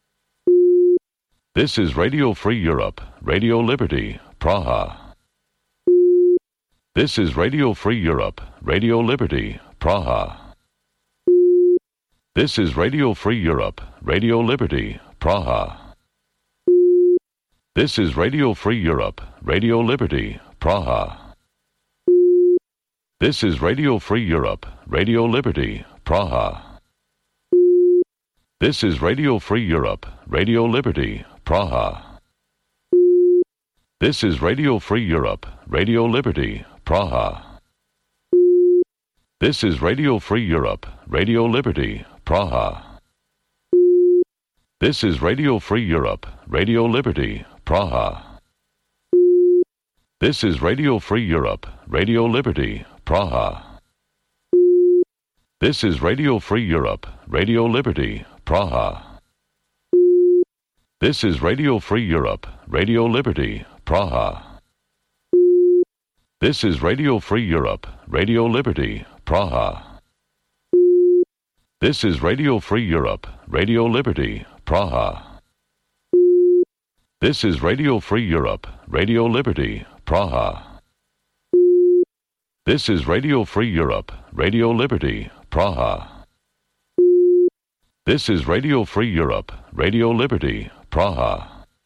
This is Radio Free Europe, Radio Liberty, Praha. This is Radio Free Europe, Radio Liberty, Praha. This is Radio Free Europe, Radio Liberty, Praha. This is Radio Free Europe, Radio Liberty, Praha. This is Radio Free Europe, Radio Liberty, Praha. This is Radio Free Europe, Radio Liberty, Praha. This is Radio Free Europe, Radio Liberty, Praha. This is Radio Free Europe, Radio Liberty, Praha. This is Radio Free Europe, Radio Liberty, Praha. This is Radio Free Europe, Radio Liberty, Praha. This is Radio Free Europe, Radio Liberty, Praha. This is Radio Free Europe, Radio Liberty, Praha. This is Radio Free Europe, Radio Liberty, Praha. This is Radio Free Europe, Radio Liberty, Praha. This is Radio Free Europe, Radio Liberty, Praha. This is Radio Free Europe, Radio Liberty, Praha. This is Radio Free Europe, Radio Liberty, Praha.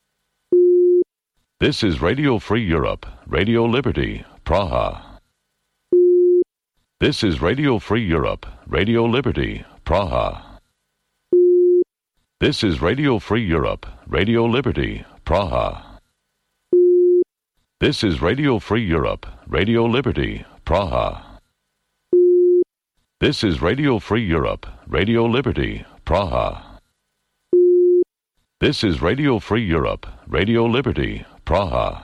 This is Radio Free Europe, Radio Liberty, Praha. This is Radio Free Europe, Radio Liberty, Praha. This is Radio Free Europe, Radio Liberty, Praha. This is Radio Free Europe, Radio Liberty, Praha. This is Radio Free Europe, Radio Liberty, Praha. This is Radio Free Europe, Radio Liberty, Praha.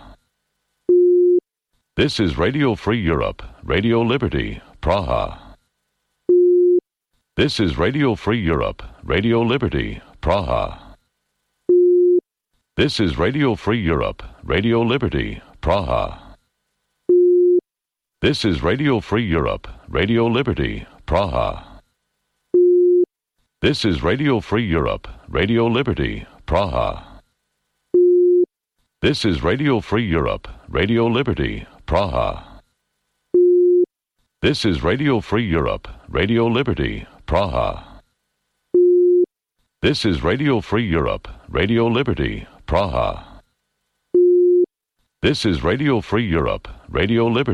This is Radio Free Europe, Radio Liberty, Praha. This is Radio Free Europe, Radio Liberty, Praha. This is Radio Free Europe, Radio Liberty, Praha. This is Radio Free Europe, Radio Liberty, Praha. This is Radio Free Europe, Radio Liberty, Praha. This is Radio Free Europe, Radio Liberty, Praha. This is Radio Free Europe, Radio Liberty, Praha. This is Radio Free Europe, Radio Liberty, Praha. This is Radio Free Europe, Radio Liberty.